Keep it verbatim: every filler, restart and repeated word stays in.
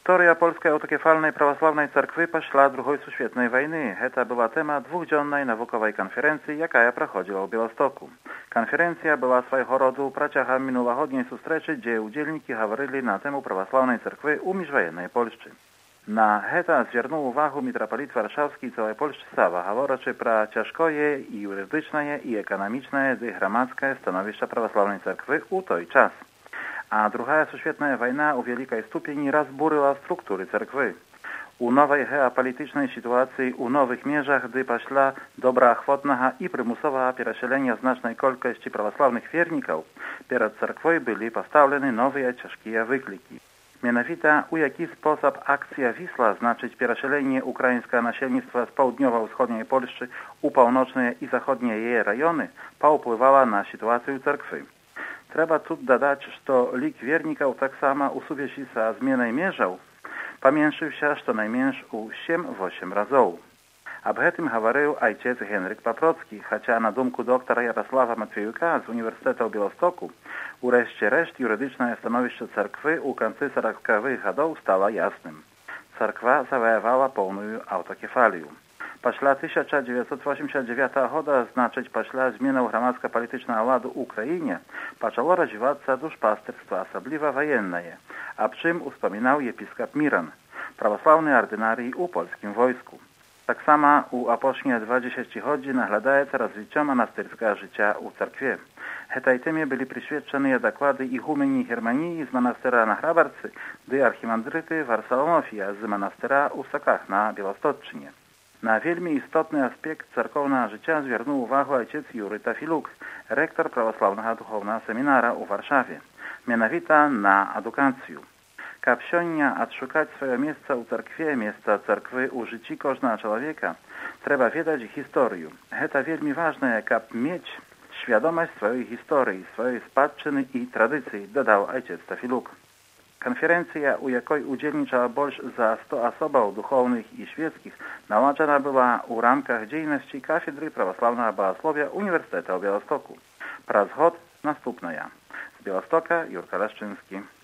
Historia Polskiej Autokefalnej Prawosławnej Cerkwy pośla drugiej świetnej wojny. Heta była temat dwudziennej naukowej konferencji, jaka prochodziła w Białymstoku. Konferencja była swojego rodu praciacha minulochodniej sustreczy, gdzie udzielniki говорили na temu prawosławnej cerkwy u międzywojennej Polszczy. Na heta zwiernuł uwagę mitropolit warszawski i całej Polszczy Sawa, говорячи про ciężkoje i jurydyczne i ekonomiczne i громадське stanowiska prawosławnej cerkwy u той czas. A druga świetna wojna u wielkiej stopni rozburzyła struktury cerkwy. U nowej geopolitycznej sytuacji, u nowych mierzach, gdy poszła dobra ochotna i przymusowa przesiedlenia znacznej kolkości prawosławnych wierników, przed cerkwą byli postawione nowe ciężkie wykliki. Mianowicie, u jaki sposób akcja Wisła, znaczyć przesiedlenie ukraińskiego nasiennictwa z południowo-wschodniej Polski u północne i zachodnie jej rejony, powpływała na sytuację cerkwy. Trzeba tu dodać, że lik wierników tak samo usuwie się za zmianę mierzał, pamięcił się, że najmniejszy u siedem osiem razów. Об tym говорил ojciec Henryk Paprocki, chociaż na dumku doktora Jarosława Matwiejuka z Uniwersytetu w Białymstoku, ureszcie reszt jurydyczne stanowisko cerkwy u końcu czterdziestych latów stało jasnym. Cerkwa zawojowała pełną autokefalię. Пошла tysiąc dziewięćset osiemdziesiąt dziewięć года, значить, пошла зміна громадсько-політичного ладу в Україні, почало розвиватися душпастерство, особливо воєнне, об чим успоминав єпископ Мирон, православний ординарій у польському війську. Так само у опошнє dwadzieścia godzin naglądaється розвиття монастирського життя у церкві. Этой теме были присвячены доклады игумени Германии из монастыря на Грабарці, де архімандриты Варсоломофія з монастыря у Соках на Білосточчині. Na wielmi istotny aspekt cerkownego życia zwierzył uwagę ojciec Jury Tafiluk, rektor prawosławnego duchownego seminara u Warszawie, mianowicie na edukację. Kab siąnia odszukać swoje miejsce u cerkwie, miejsca cerkwy u życiu każdego człowieka, trzeba wiedzieć historię. To wielmi ważne, kab mieć świadomość swojej historii, swojej spadczyny i tradycji, dodał ojciec Tafiluk. Konferencja, u jakiej udzielnicza больше za sto osób duchownych i świeckich, nałożona była u ramkach działalności Kafedry Prawosławnego Bogosłowia Uniwersytetu w Białymstoku. Praz hod następna. Z Białymstoka Jurka Leszczyński.